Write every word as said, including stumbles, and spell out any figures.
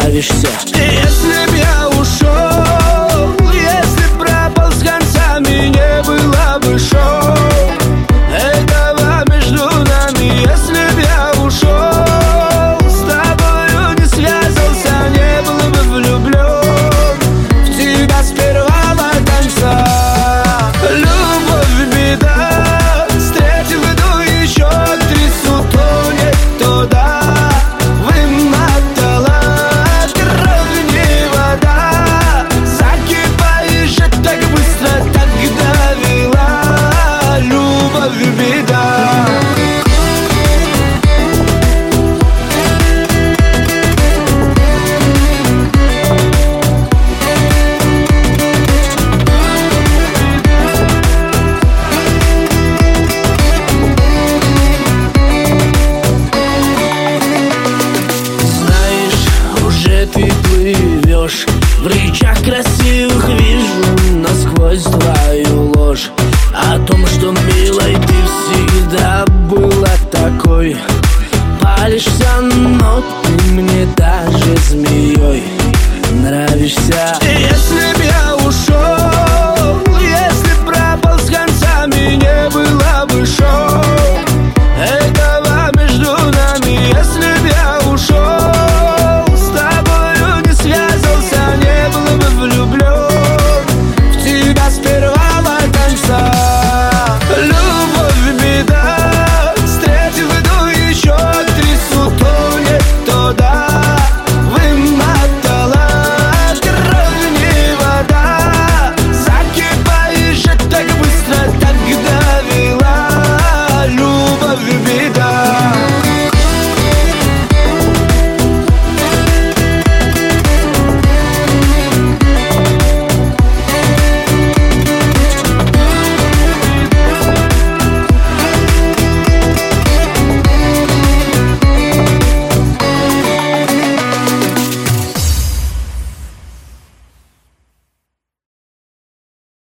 нравишься. Если б я ушел, если б пропал с концами, не было бы шоу этого между нами. Если б я ушел, с тобою не связался, не был бы влюблен в тебя с первого конца. Любовь беда, встретив иду еще актрису, то не туда вымотала кровь не вода. Закипаешь так быстро, так довела. Любовь беда. Ты плывешь в речах красивых, вижу насквозь твою ложь о том, что, милой, ты всегда была такой. Палишься, но ты мне даже змеей нравишься.